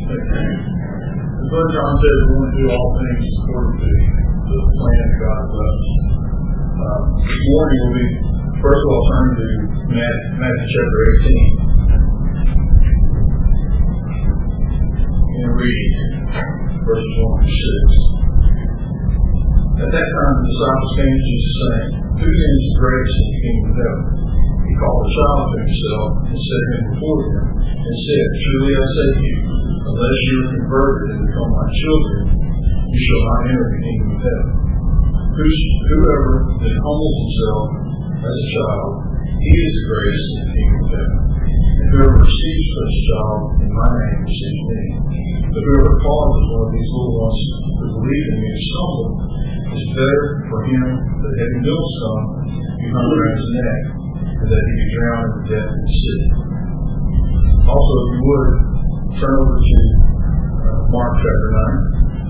As Brother John said, we want to do all things according to the plan that God loves. This morning we'll be, first of all, turning to Matthew chapter 18 and read verses 1 through 6. At that time the disciples came to Jesus saying, "Who then is the greatest in the kingdom of heaven?" He called a child to himself and set him before them and said, "Truly I say to you, unless you are converted and become my children, you shall not enter the kingdom of heaven. Whoever then humbles himself as a child, he is the greatest in the kingdom of heaven. And whoever receives such a child in my name receives me. But whoever causes one of these little ones who believe in me to stumble, is better for him that having millstone be hung around his neck, and that he be drowned in the depth of the sea." Also, if you would, turn over to Mark chapter 9.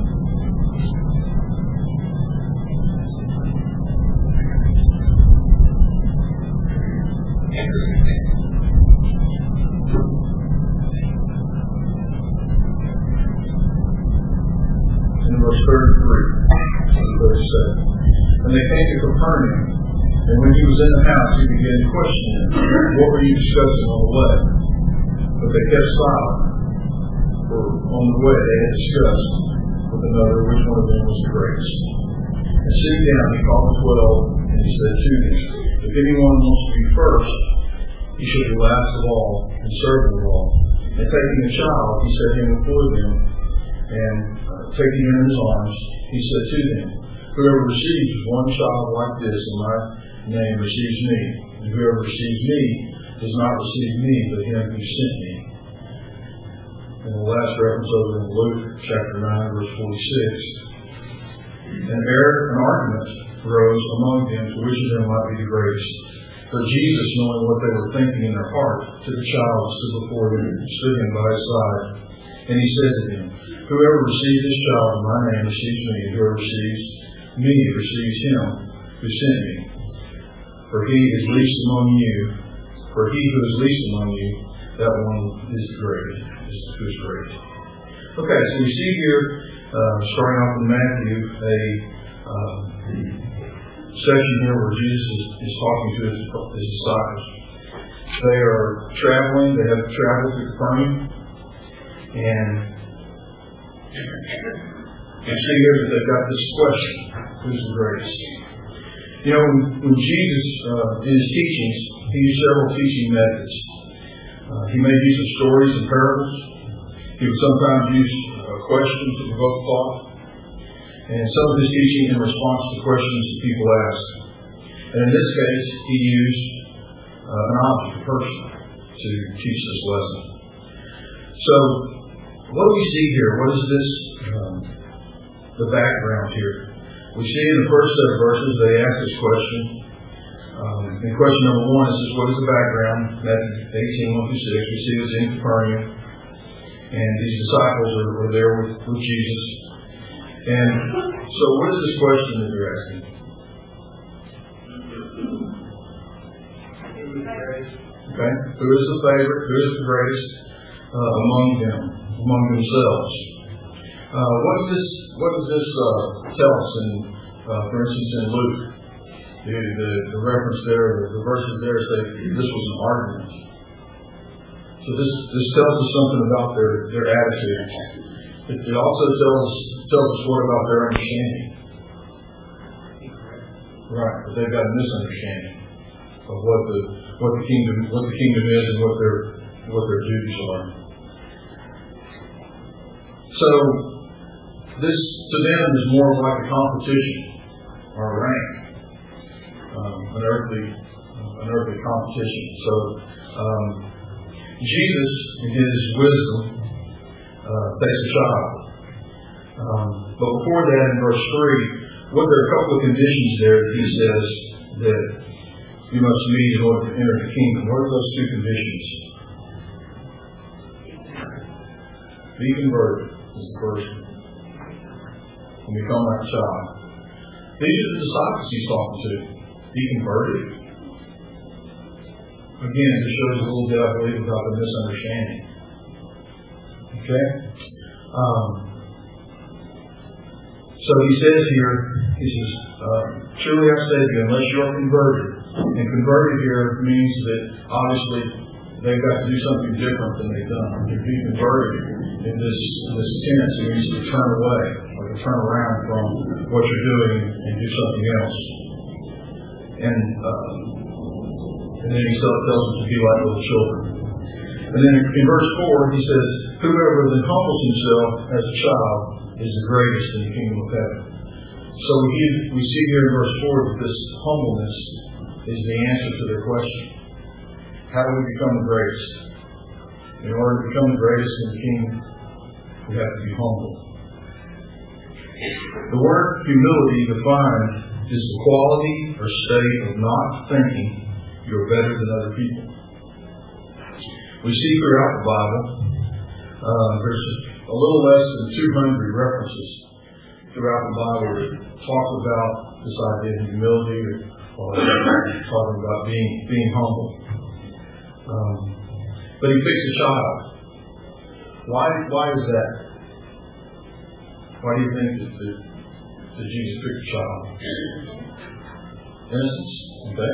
In verse 33 and 37. "And they came to Capernaum, and when he was in the house, he began to question them, 'What were you discussing on the way?' But they kept silent, for on the way they had discussed with another which one of them was the greatest. And sitting down, he called the 12, and he said to them, 'If anyone wants to be first, he shall be last of all and servant of all.' And taking a child, he set him before them, and taking him in his arms, he said to them, 'Whoever receives one child like this in my name receives me, and whoever receives me does not receive me, but him who sent me.'" And the last reference over in Luke chapter 9, verse 46. "And an argument arose among them to which of them might be the greatest. But Jesus, knowing what they were thinking in their heart, took a child and stood before them, stood him by his side. And he said to them, 'Whoever receives this child in my name receives me, and whoever receives me receives him who sent me. For he who is least among you, that one is the greatest, who's great.'" Okay, so we see here, starting off in Matthew, a section here where Jesus is talking to his disciples. They are traveling, they have traveled to Capernaum, and you see here that they've got this question, who's the greatest? You know, when Jesus, in his teachings, he used several teaching methods. He made use of stories and parables. He would sometimes use questions to provoke thought. And some of his teaching in response to questions that people asked. And in this case, he used an object, a person, to teach this lesson. So, what do we see here? What is this, the background here? We see in the first set of verses, they ask this question. And question number 1 is this: what is the background? Matthew 18, 1 through 6. We see this in Capernaum. And these disciples are there with Jesus. And so what is this question that they're asking? Okay. Who is the favorite? Who is the greatest among them, among themselves? What does this tell us in, for instance, in Luke? The reference there, the verses there say this was an argument. So this tells us something about their attitude. It also tells us what about their understanding. Right, but they've got a misunderstanding of what the kingdom is and what their duties are. So this to them is more like a competition or a rank, an earthly competition. So Jesus, in his wisdom, takes a child. But before that, in verse 3, there are a couple of conditions there that he says that you must meet in order to enter the kingdom. What are those two conditions? Be converted is the first one. And become like a child. These are the disciples he's talking to. Be converted. Again, it shows a little bit, I believe, about the misunderstanding. Okay? So he says here, he says, truly I say to you, unless you are converted, and converted here means that obviously they've got to do something different than they've done. To be converted in this sense, it means to turn away, or to turn around from what you're doing and do something else. And then he tells them to be like little children. And then in verse 4, he says, whoever then humbles himself as a child is the greatest in the kingdom of heaven. So we see here in verse 4 that this humbleness is the answer to their question. How do we become the greatest? In order to become the greatest in the kingdom, we have to be humble. The word humility defined is the quality or state of not thinking you're better than other people. We see throughout the Bible, there's a little less than 200 references throughout the Bible that talk about this idea of humility, or talking about being humble. But he picks a child. Why is that? Why do you think that Jesus picked a child? Innocence. Okay.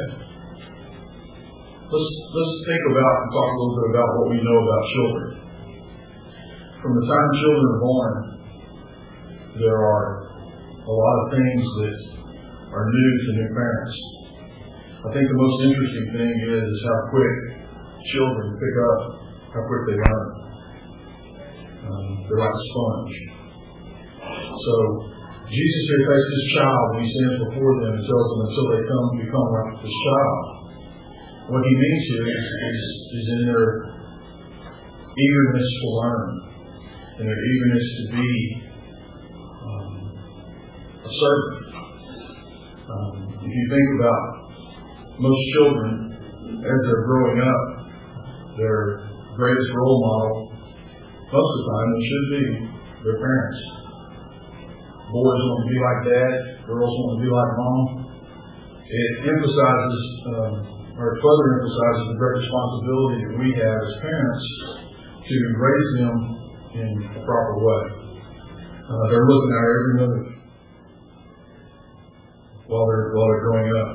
Let's think about and talk a little bit about what we know about children. From the time children are born, there are a lot of things that are new to new parents. I think the most interesting thing is how quick children pick up, how quick they learn. They're like a sponge. So Jesus here takes this child when he stands before them and tells them until they become like this child. What he means here is in their eagerness to learn, and their eagerness to be a servant. If you think about most children, as they're growing up, their greatest role model, most of the time, it should be their parents. Boys want to be like dad, girls want to be like mom. It emphasizes, or further emphasizes the great responsibility that we have as parents to raise them in a proper way. They're looking at our every move while they're growing up.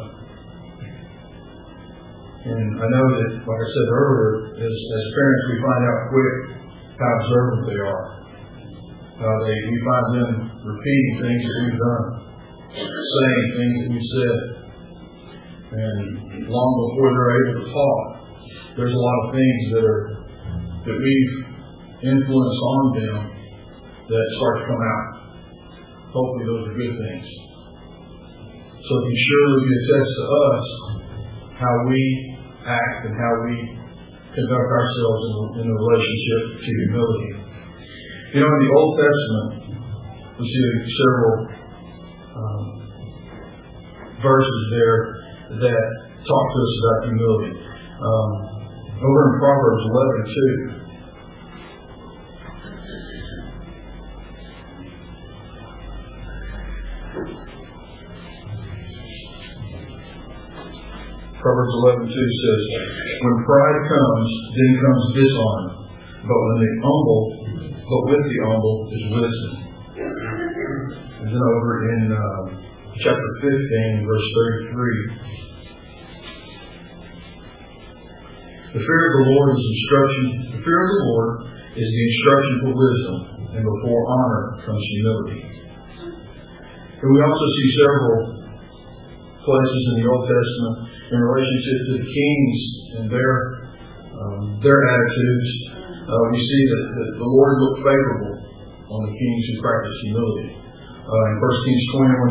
And I know that, like I said earlier, as parents we find out quick how observant they are. We find them repeating things that we've done, saying things that we've said. And long before they're able to talk, there's a lot of things that we've influenced on them that start to come out. Hopefully those are good things. So it can surely be attest to us how we act and how we conduct ourselves in a relationship to humility. You know, in the Old Testament, we see several verses there that talk to us about humility. Over in Proverbs 11:2. Proverbs 11:2 says, when pride comes, then comes dishonor. But with the humble is wisdom. And then over in chapter 15, verse 33. The fear of the Lord is instruction. The fear of the Lord is the instruction for wisdom, and before honor comes humility. And we also see several places in the Old Testament in relationship to the kings and their attitudes. We see that the Lord looked favorable on the kings who practiced humility. In 1 Kings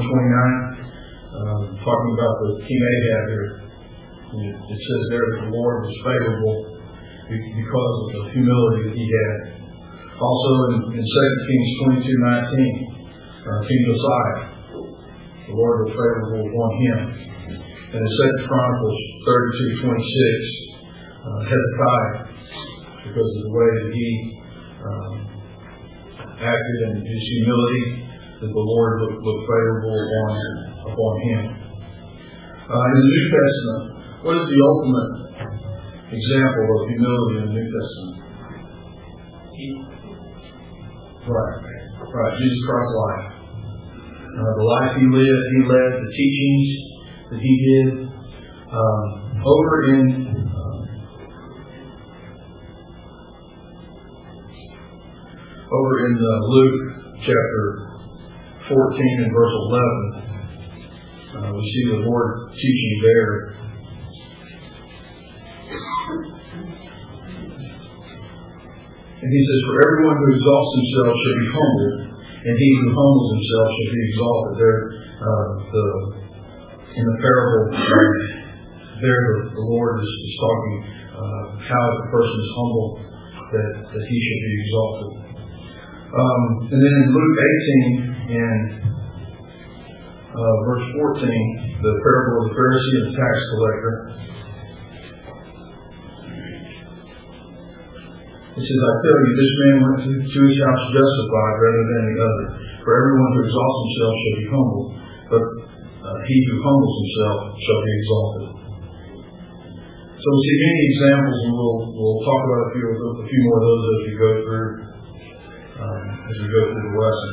21:29, talking about the King Ahab here, it says there that the Lord was favorable because of the humility that he had. Also in 2 Kings 22:19, King Josiah, the Lord was favorable upon him. And in 2 Chronicles 32:26, Hezekiah, because of the way that he acted and his humility, that the Lord looked favorable upon him. In the New Testament, what is the ultimate example of humility in the New Testament? Right. Jesus Christ's life. The life he led, the teachings that he did. Over in Luke chapter 14 and verse 11, we see the Lord teaching there. And he says, "For everyone who exalts himself shall be humbled, and he who humbles himself shall be exalted." There, in the parable, the Lord is talking how if a person is humble, that he should be exalted. And then in Luke 18 and verse 14, the parable of the Pharisee and the tax collector. It says, "I tell you, this man went to his house justified rather than the other. For everyone who exalts himself shall be humbled, but he who humbles himself shall be exalted." So we see many examples, and we'll talk about a few more of those as we go through the lesson.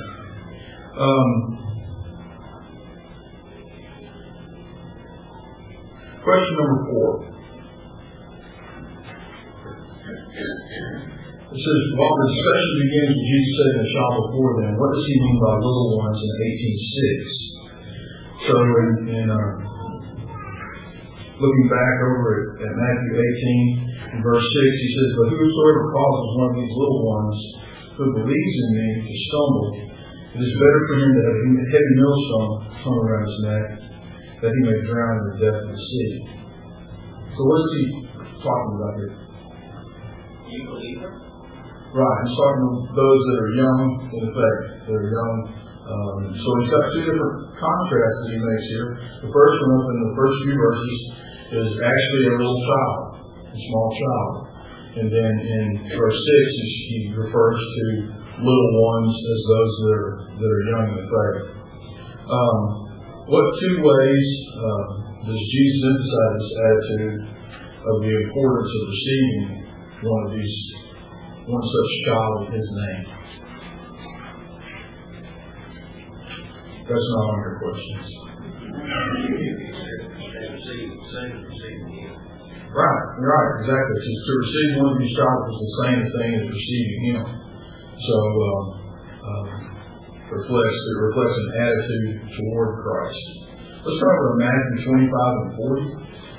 Question number 4. It says, while the discussion begins with Jesus setting a child before them, what does he mean by little ones in 18:6? So in looking back over at Matthew 18 and verse 6, he says, "But whosoever causes one of these little ones who believes in me to stumble, it is better for him to have a heavy millstone hung around his neck, that he may drown in the depth of the sea." So what is he talking about here? You believe him? Right, he's talking to those that are young in the faith, that are young. So he's got two different contrasts that he makes here. The first one, up in the first few verses, is actually a little child, a small child. And then in verse 6, he refers to little ones as those that are young in the faith. What two ways does Jesus emphasize this attitude of the importance of receiving one such child in his name? That's not on your questions. Right, exactly. To receive one of these child is the same thing as receiving him. So it reflects an attitude toward Christ. Let's talk about Matthew 25 and 40.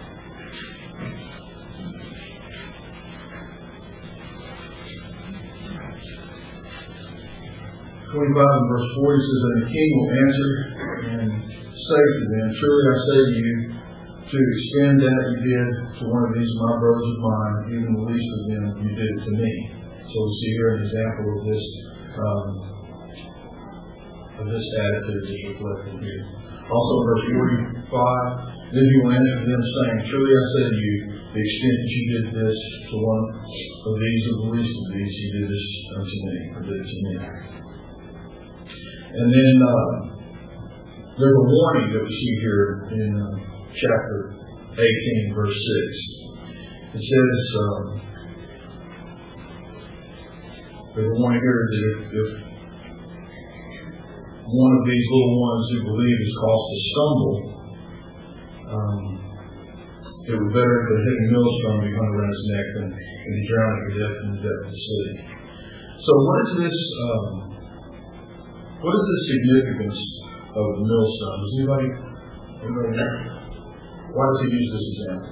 And verse 40 says, "And the king will answer and say to them, Truly I say to you, to extend that you did to one of these my brothers of mine, even the least of them, you did it to me." So we see here an example of this attitude that's reflected here. Also in verse 45, "Then he will answer them, saying, Truly I say to you, the extent that you did this to one of these of the least of these, you did this unto me, or did it to me." And then there's a warning that we see here in chapter 18, verse 6. It says, there's a warning here that if one of these little ones who believe is caused to stumble, it would better if a heavy millstone be hung around his neck than be drowned to death in the depth of the sea. So what is this? What is the significance of the millstone? Does anybody know? Why does he use this example?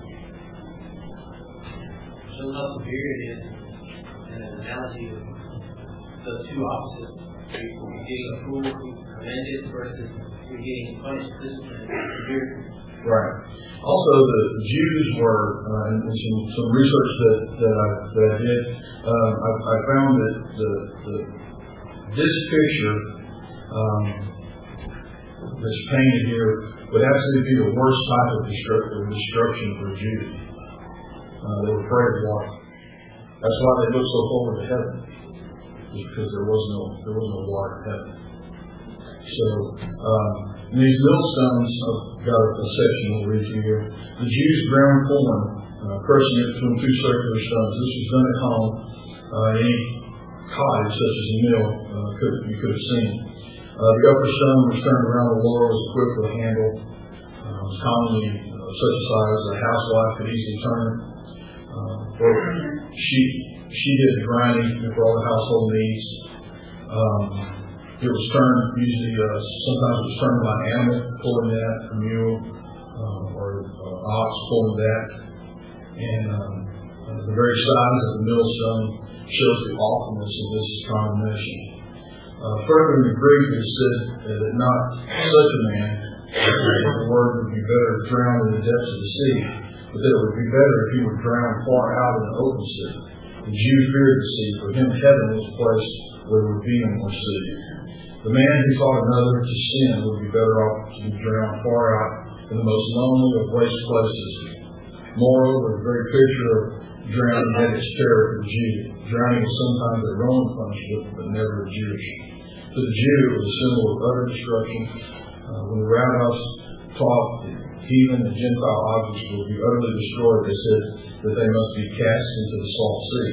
Shows how severe it is, and an analogy of the two opposites. You're getting a fool who commended versus you're getting punished, disciplined, severe. Right. Also, the Jews were, in some research that I did, I found that this picture that's painted here would absolutely be the worst type of destruction for a Jew. They were afraid of water. That's why they looked so forward to heaven, because there was no water in heaven. So these millstones, I've got a section we'll read to you here. The Jews ground corn, crushing it between two circular stones. This was done at home. Any cottage, such as a mill you could have seen. The upper stone was turned around the lower was equipped with a handle. It was commonly such a size a housewife could easily turn. She did the grinding for all the household needs. It was turned usually, sometimes it was turned by an animal pulling that, a mule or ox pulling that. And the very size of the millstone shows the awfulness of this condemnation. Further in the Greek, it said that not such a man, the word would be better drowned in the depths of the sea, but that it would be better if he were drowned far out in the open sea. The Jew feared the sea, for him heaven was a place where there would be no more sea. The man who taught another to sin would be better off to be drowned far out in the most lonely of waste places. Moreover, the very picture of drowning had its terror for the Jew. Drowning was sometimes a Roman punishment, but never a Jewish. To the Jew, it was a symbol of utter destruction. When the rabbis taught that heathen and Gentile objects would be utterly destroyed, they said that they must be cast into the salt sea.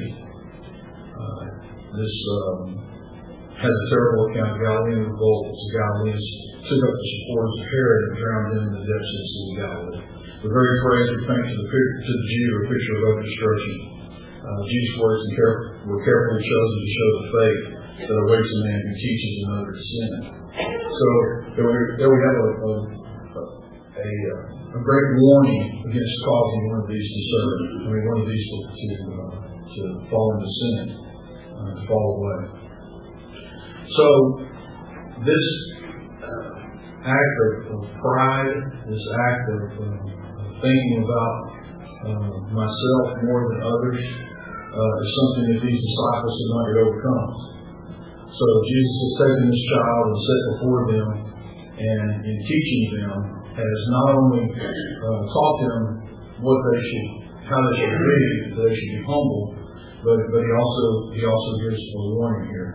This has a terrible account of Galilean revolt as the Galileans took up the supporters of Herod and drowned them in the depths of the Sea of Galilee. The very phrase would paint to the Jew a picture of utter destruction. Jesus' words were carefully chosen to show the fate that awaits a man who teaches another to sin. So there we have a great warning against causing one of these to fall into sin, to fall away. So this act of pride, this act of thinking about myself more than others, is something that these disciples had not yet overcome. So Jesus has taken this child and set before them, and in teaching them, has not only taught them how they should be, that they should be humble, but he also gives a warning here.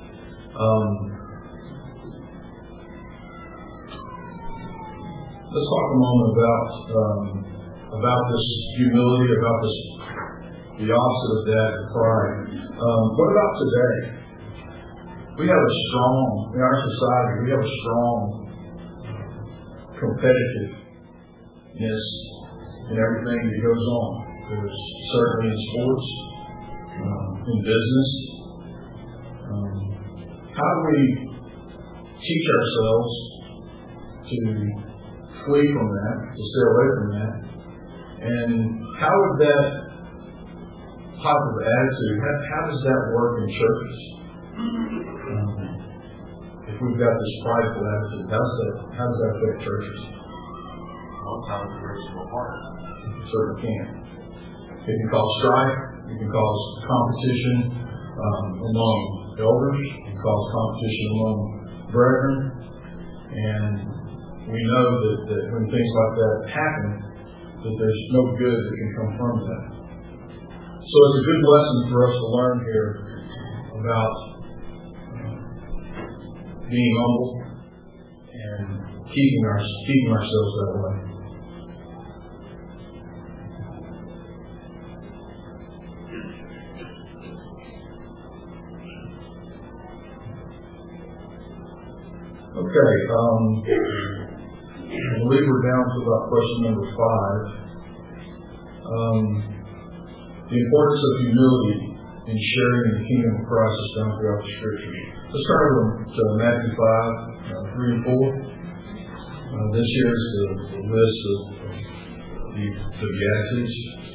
Let's talk a moment about this humility, about the opposite of that, pride. What about today? In our society, we have a strong competitiveness in everything that goes on. There's certainly in sports, in business. How do we teach ourselves to flee from that, to stay away from that? And how would that type of attitude, how does that work in churches? If we've got this prideful attitude, how does that affect churches? Most times it breaks them apart. It certainly can. It can cause strife. It can cause competition among elders. It can cause competition among brethren. And we know that when things like that happen, that there's no good that can come from that. So it's a good lesson for us to learn here about being humble and keeping ourselves that way. Okay, I believe we're down to about question number 5. The importance of humility in sharing in the kingdom of Christ is found throughout the Scriptures. Let's turn to Matthew 5, 3 and 4. This here is the list of the Beatitudes.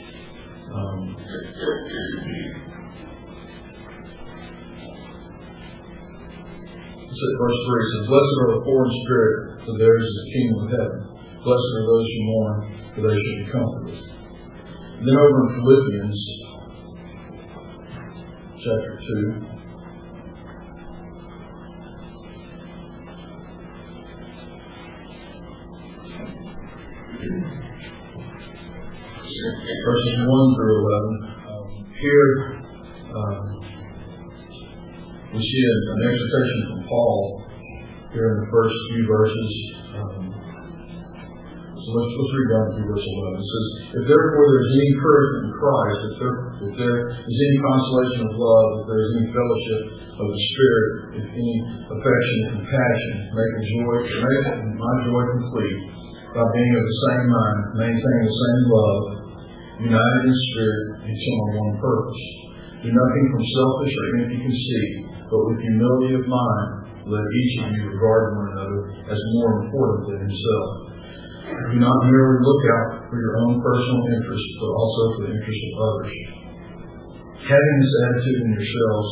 Verse 3 says, "Blessed are the poor in spirit, for theirs is the kingdom of heaven. Blessed are those who mourn, for they shall be comforted." And then over in Philippians chapter 2, verses 1 through 11. Here we see an exhortation from Paul here in the first few verses. So let's read down through verse 11. It says, "If therefore there is any encouragement in Christ, if there is any consolation of love, if there is any fellowship of the Spirit, if any affection and compassion, make my joy complete by being of the same mind, maintaining the same love, united in spirit, and on one purpose. Do nothing from selfish or empty conceit, but with humility of mind, let each of you regard one another as more important than himself. Do not merely look out for your own personal interests, but also for the interests of others. Having this attitude in yourselves,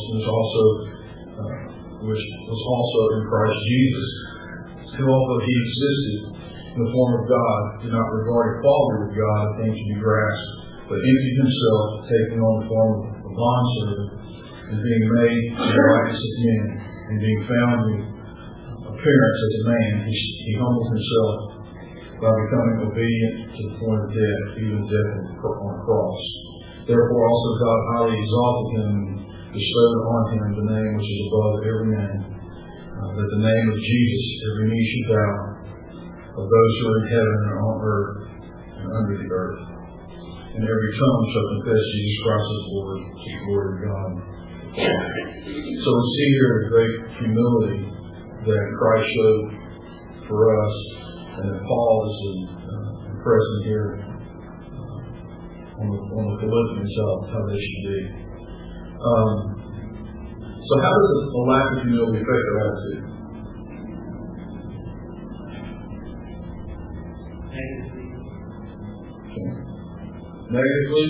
which was also in Christ Jesus, who although he existed in the form of God, did not regard equality with God a thing to be grasped, but emptied himself, taking on the form of a bondservant, and being made in the likeness of men, and being found in appearance as a man, he humbled himself by becoming obedient to the point of death, even death on a cross. Therefore also God highly exalted him and bestowed on him the name which is above every name, that the name of Jesus every knee should bow, of those who are in heaven and on earth and under the earth, and every tongue shall confess Jesus Christ as Lord, to the glory of God. So we see here the great humility that Christ showed for us, and that Paul is impressing here on the Philippians how they should be. So how does a lack of humility affect our attitude? Negatively.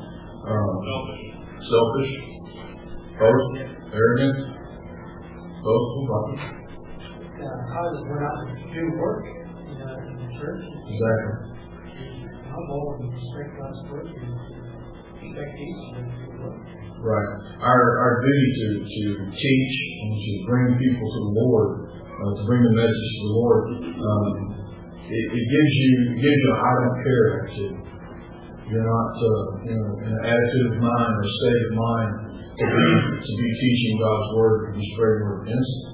Selfish. Boastful. Arrogant. Boastful. How does we're not do work in the church? Exactly. Humble and respect God's word is expectation of the work. Right. Our duty to teach and to bring people to the Lord, to bring the message to the Lord, it gives you an I don't care attitude. You're not in an attitude of mind or a state of mind to be teaching God's word and spreading the word innocent.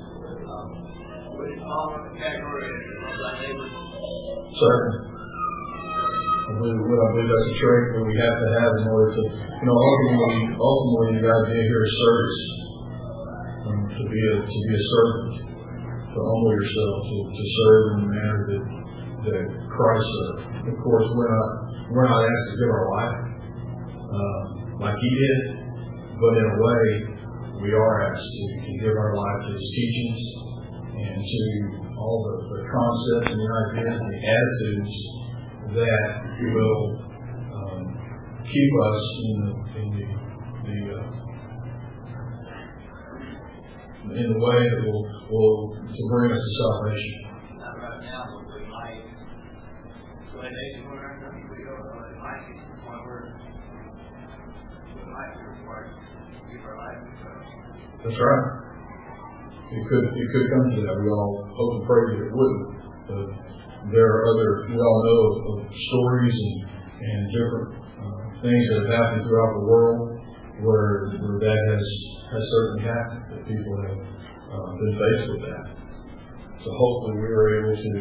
Certainly. I believe that's a trait that we have to have in order to, ultimately the idea here is service. To be a servant, to humble yourself, to serve in the manner that Christ served. Of course, we're not asked to give our life like he did, but in a way, we are asked to give our life to his teachings and to all the concepts and the ideas and the attitudes that will keep us in the way that will to bring us to salvation. Not right now, but we might. So in days when our country, we don't know, it might be to the point where we might be required to give our life to Christ. That's right. It could come to that. We all hope and pray that it wouldn't. But there are we all know of stories and different things that have happened throughout the world where that has certainly happened, that people have been faced with that. So hopefully we are able to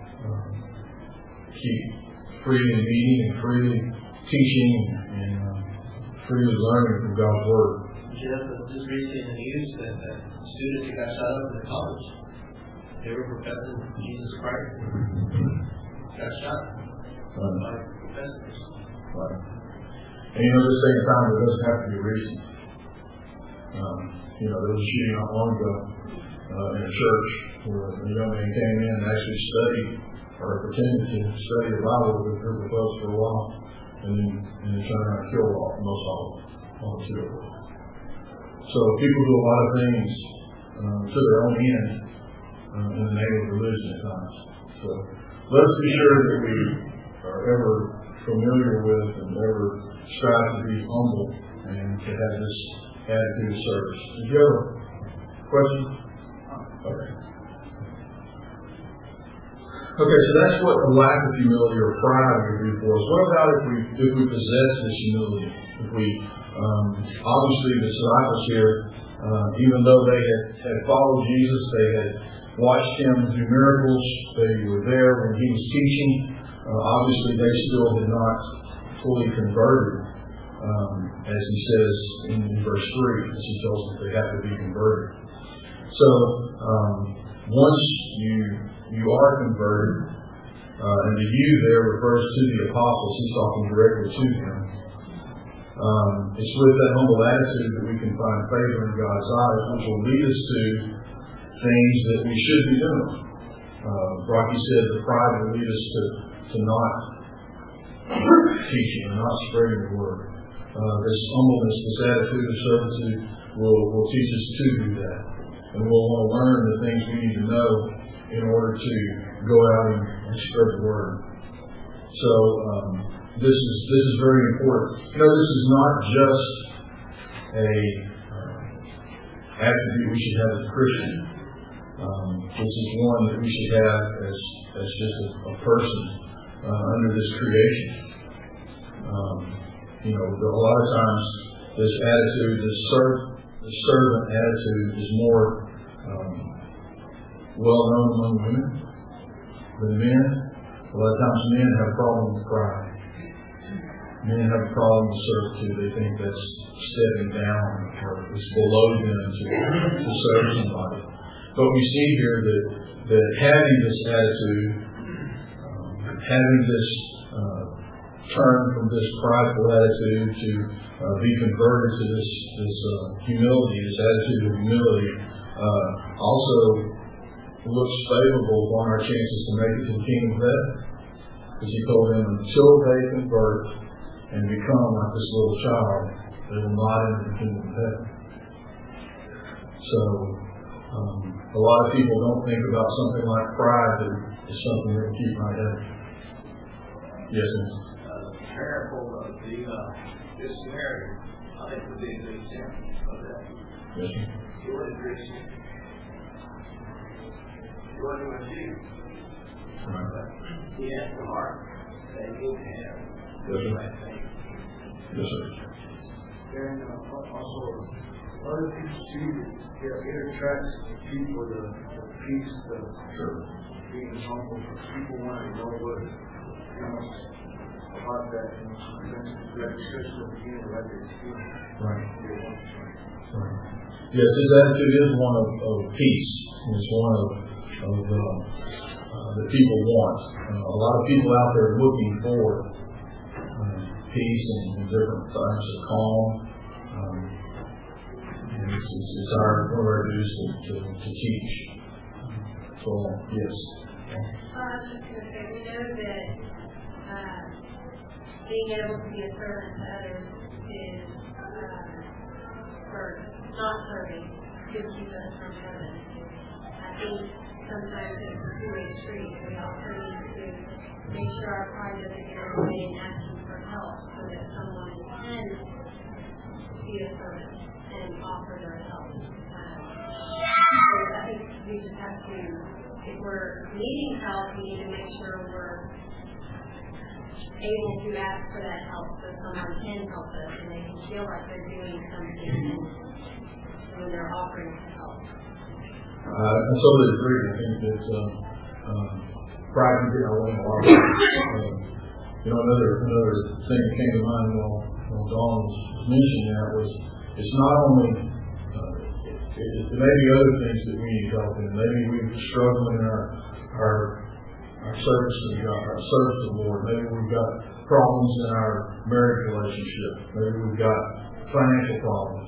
keep freely meeting and freely teaching and freely learning from God's Word. Just recently in the news that students who got shot up in the college, they were professing Jesus Christ. Got shot by professors. Right. And at the same time, it doesn't have to be recent. There was a shooting not long ago in a church where a young man came in and actually studied or pretended to study the Bible with a group of folks for a while, and then turned around and killed all the children. So people do a lot of things to their own end in the name of religion at times. So let's be sure that we are ever familiar with and ever strive to be humble and to have this attitude of service. Did you have a question? Okay. Okay, so that's what a lack of humility or pride would do for us. What about if we possess this humility? If we obviously the disciples here, even though they had followed Jesus, they had watched him do miracles, they were there when he was teaching. Obviously, they still had not fully converted. as he says in verse 3, as he tells them they have to be converted. So, once you are converted, and the you there refers to the apostles, he's talking directly to them. It's with that humble attitude that we can find favor in God's eyes, which will lead us to things that we should be doing. Rocky said the pride will lead us to not teaching and not spreading the word. This humbleness, this attitude of servitude will teach us to do that. And we'll want to learn the things we need to know in order to go out and spread the word. So this is very important. You know, this is not just a attribute we should have as a Christian. This is one that we should have as just a person under this creation. You know, a lot of times this attitude, this servant attitude, is more well known among women than men. A lot of times men have a problem with pride. Men have a problem with servitude. They think that's stepping down or it's below them to serve somebody. But we see here that having this attitude, having this turn from this prideful attitude to be converted to this humility, this attitude of humility, also looks favorable upon our chances to make it to the kingdom of heaven. As he told them, until they convert and become like this little child, they will not enter the kingdom of heaven. So, a lot of people don't think about something like pride as something that will keep my head. Yes, the parable of the Good Samaritan, I think would be a good example of that. Yes, sir. He wasn't greasy. He wasn't a Jew. Right. But he had the heart that he would have. Yes, sir. Right thing. Yes, sir. And also, other people too, it attracts people the peace, Sure. being humble. People want to know what, about that. That discussion at the beginning, right there. Right. Right. Yes, his attitude is one of peace. It's one of that people want. A lot of people out there are looking for peace and different types of calm. And it's one of our duties to teach. So, yes. I was just going to say, we know that being able to be a servant to others is, or not serving, could keep us from heaven. I think sometimes it's a two-way street. We also need to make sure our pride doesn't get in the way in asking for help so that someone can be a servant and offer their help. So I think we just have to, if we're needing help, we need to make sure we're able to ask for that help so someone can help us and they can feel like they're doing something when they're offering to help. I totally agree. I think that pride can get in our way a lot. Another thing that came to mind while Dawn was mentioning that was it's not only there may be other things that we need help in. Maybe we're struggling in our service to God, our service to the Lord. Maybe we've got problems in our marriage relationship. Maybe we've got financial problems.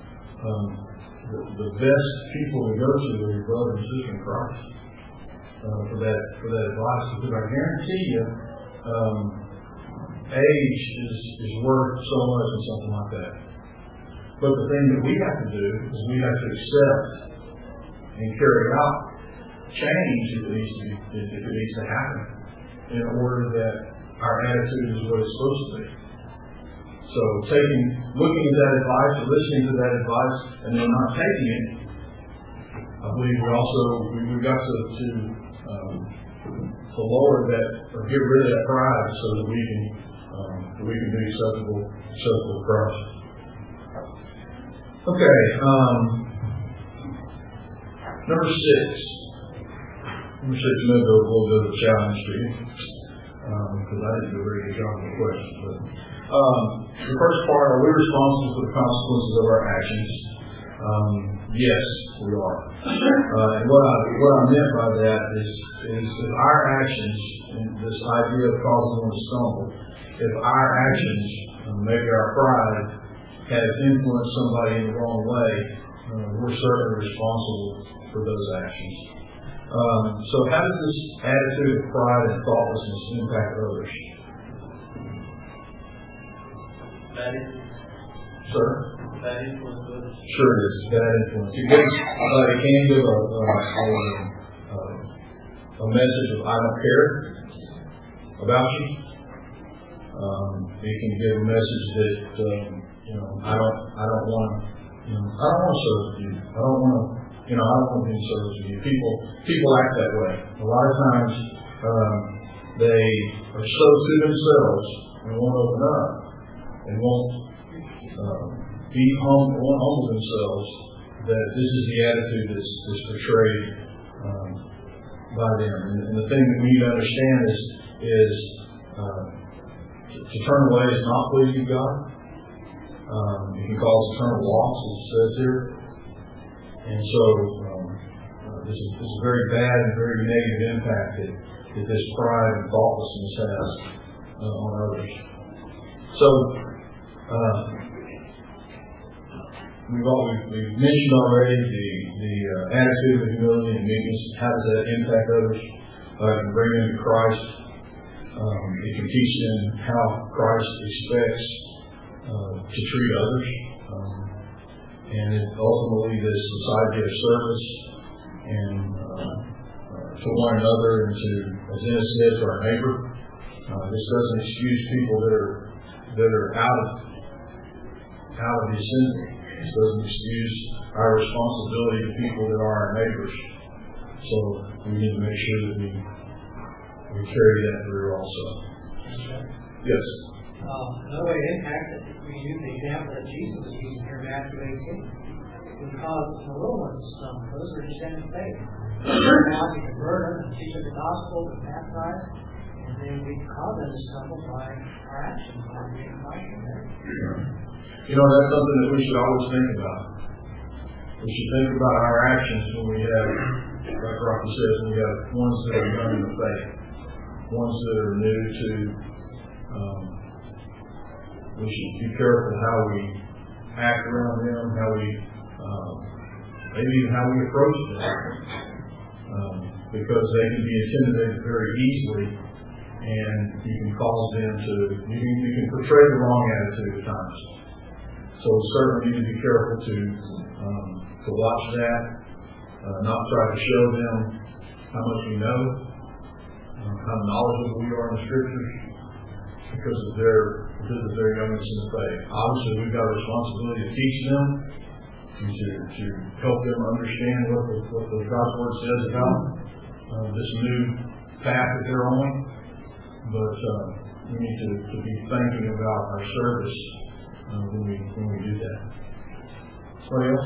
The best people to go to are your brother and sister in Christ for that advice. Because I guarantee you, age is worth so much in something like that. But the thing that we have to do is we have to accept and carry out change if it needs to happen in order that our attitude is what it's supposed to be. So looking at that advice or listening to that advice and then not taking it, I believe we've got to lower that or get rid of that pride so that we can be acceptable to Christ. Okay, number 6. Number 6 may go a little bit of a challenge to you because I didn't do a very good job of the question. But The first part, are we responsible for the consequences of our actions? Yes, we are. And what I meant by that is that our actions, and this idea of causing one to stumble, if our actions, maybe our pride, has influenced somebody in the wrong way, we're certainly responsible for those actions. So how does this attitude of pride and thoughtlessness impact others? Bad influence. Sir? Bad influence to others. Sure it is. Bad influence. It can give a message of I don't care about you. It can give a message that I don't want to serve with you. I don't want to be in service with you. People act that way. A lot of times they are so to themselves and won't open up and won't humble themselves that this is the attitude that's portrayed by them. And the thing that we need to understand is to turn away is not pleasing God. It can cause eternal loss, as it says here. And so this is a very bad and very negative impact that this pride and thoughtlessness has on others. So we've mentioned already the attitude of humility and meekness. How does that impact others? It can bring them to Christ. It can teach them how Christ expects to treat others. And ultimately this society of service and to one another and to, as Dennis said, to our neighbor. This doesn't excuse people that are out of the assembly. This doesn't excuse our responsibility to people that are our neighbors. So we need to make sure that we carry that through also. Yes. Another way it impacts it, we use the example that Jesus was using here in Matthew 18. It causes the little ones to stumble. Those are just in faith. Now we convert them and teach them the gospel and baptize, and then we cause them to stumble by our actions, by being like them. That's something that we should always think about. We should think about our actions when we have, like Rocky says, when we have ones that are young in the faith, ones that are new to. We should be careful how we act around them, how we, maybe even how we approach them, because they can be intimidated very easily, and you can cause them to, you can portray the wrong attitude at times. So we certainly need to be careful to watch that, not try to show them how much we know, how knowledgeable we are in the Scriptures, because of their youngness in the faith. Obviously, we've got a responsibility to teach them and to help them understand what the God's Word says about this new path that they're on. But we need to be thinking about our service when we do that. Somebody else?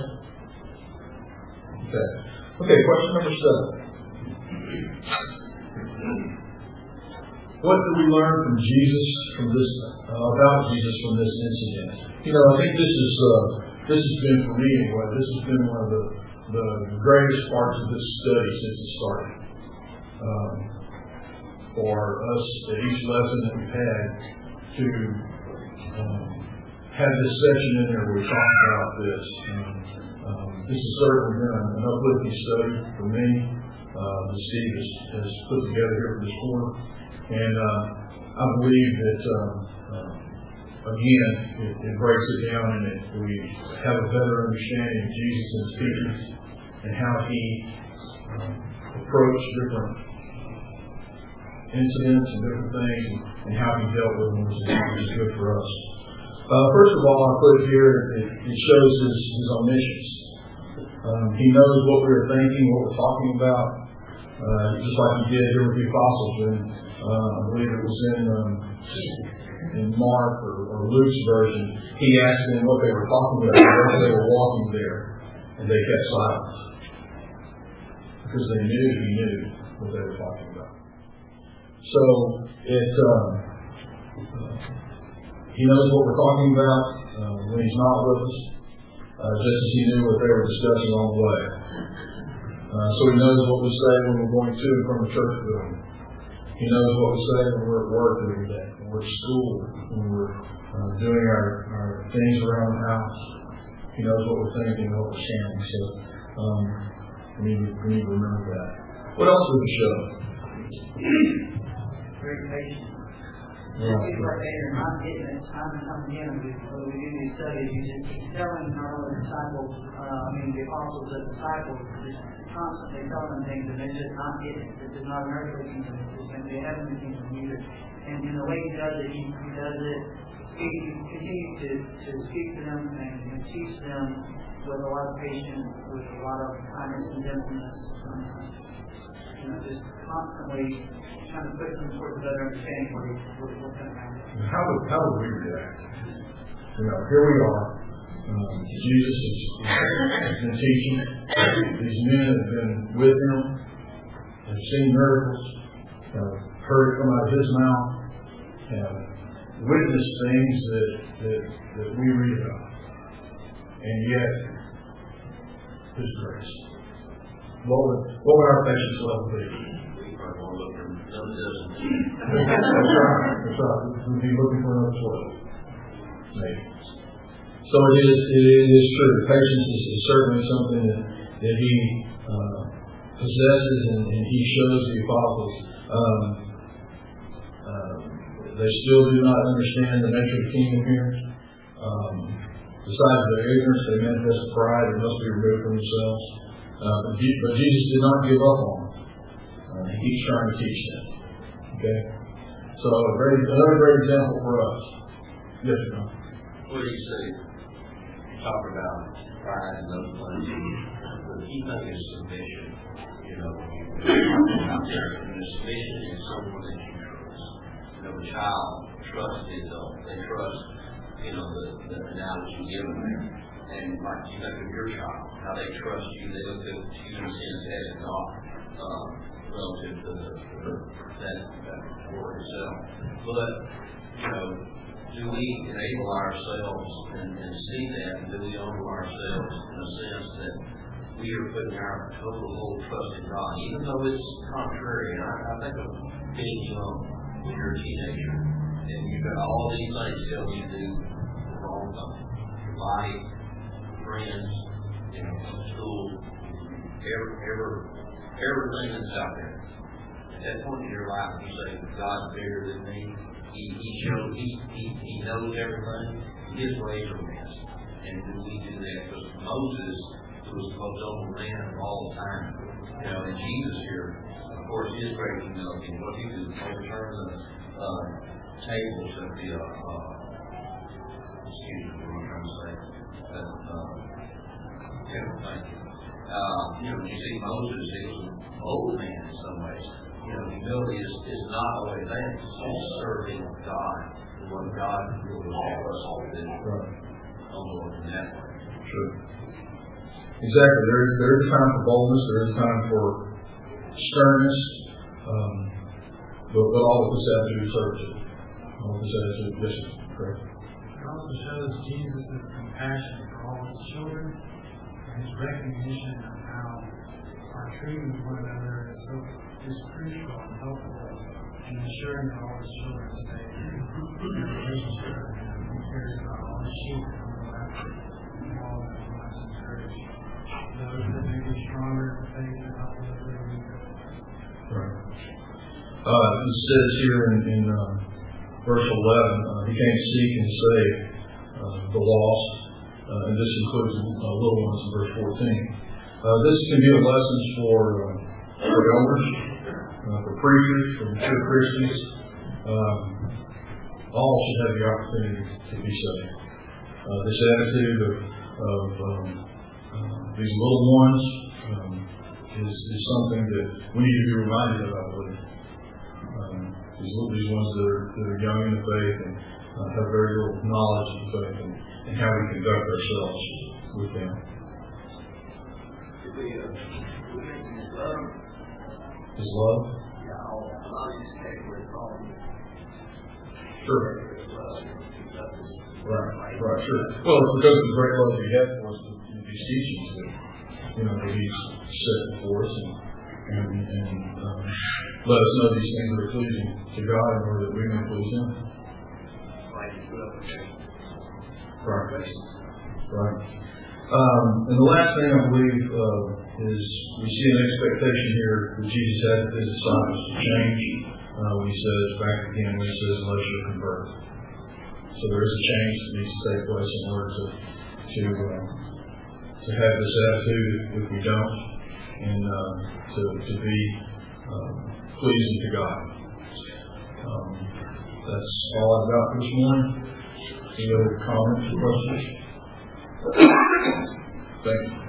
Okay. Question number 7. What do we learn from Jesus about Jesus from this incident? I think this has been for me anyway. This has been one of the greatest parts of this study since it started. For us at each lesson that we've had to have this section in there where we talk about this. This has certainly been an uplifting study for me that Steve has put together here for this quarter. And I believe that, again, it breaks it down and we have a better understanding of Jesus and His teachings and how He approached different incidents and different things and how He dealt with them, which is good for us. First of all, I put here, it shows His omniscience. He knows what we were thinking, what we're talking about, just like He did here with the apostles. And I believe it was in Mark or Luke's version. He asked them what they were talking about wherever they were walking there, and they kept silent because they knew He knew what they were talking about. So He knows what we're talking about when He's not with us, just as He knew what they were discussing on the way. So He knows what we say when we're going to and from the church building. He knows what we say when we're at work every day, when we're at school, when we're doing our things around the house. He knows what we're thinking and what we're saying. So we need to remember that. What else would we show? Great patience. Right. People are saying, I'm getting it, time and time again, when we do these studies, you just keep telling our disciples, the apostles and disciples, just constantly telling them things, and they're just not getting it. This is not an earthly kingdom, it's just going to be a heavenly kingdom either. And in the way He does it, He does it, He continues to speak to them and teach them with a lot of patience, with a lot of kindness and gentleness. Just constantly trying to put them towards a better understanding what's going to happen. How would we react? Here we are. Jesus has been teaching. These men have been with Him, have seen miracles, have heard it come out of His mouth, have witnessed things that we read about. And yet, His grace. What would our patience level be? That's right. We'd be looking for another source. Maybe. So it is true. Patience is certainly something that He possesses and He shows the apostles. They still do not understand the nature of the kingdom here. Besides their ignorance, they manifest pride and must be removed from themselves. But Jesus did not give up on them. He keeps trying to teach them. Okay? So another great example for us. Yes, John. What do you say? You talk about pride and those things. The key thing is submission. Submission is someone that you trust. A child trusts the adult. They trust, the analogy given there. And like you think of your child, how they trust you, they look at you in a sense as God, relative to that word itself. But, do we enable ourselves and see that, and do we honor ourselves in a sense that we are putting our total whole trust in God, even though it's contrary? And I think of being young when you're a teenager, and you've got all these things telling you to do the wrong thing. Your body, friends, school, everything that's out there. At that point in your life, you say, God's bigger than me. He knows everything. His ways are best. And do we do that? Because Moses was the most humble man of all time. And Jesus here, of course, his great humility. What he did was overturn the tables of the excuse me, what I'm trying to say. Thank you. You see Moses, he was an old man in some ways. Humility is not only that, it's serving God and what God really wants us to do. Humble in that way. Sure. Exactly. There is time for boldness. There is time for sternness. But all of this attitude serves it. All of this attitude, yes, correct. It also shows Jesus' compassion for all His children and His recognition of how our treating one another is crucial and helpful in ensuring that all His children stay in a relationship and He cares about all His sheep and all after all of His lives and courage. Those that may be stronger in faith and help them through the week. Right. It says here in verse 11, He came to seek and save the lost, and this includes little ones in verse 14. This can be a lesson for elders, for preachers, for mature Christians. All should have the opportunity to be saved. This attitude of these little ones is something that we need to be reminded of, I believe. These ones that are young in the faith and have very little knowledge of the faith and how we conduct ourselves with them. His love? Yeah, I'll just take with Sure. love. Love is Right, sure. Well, it's because of the great love He had for us in these teachings that He's set before us and let us know these things are pleasing to God in order that we may please Him. like you put up with it. Right. And the last thing I believe is we see an expectation here that Jesus had for His disciples to change. When He says, back again, when He says, unless you're converted. So there is a change that needs to take place in order to have this attitude if we don't, and to be pleasing to God. That's all I've got for this morning. Any other comments or questions? Thank you.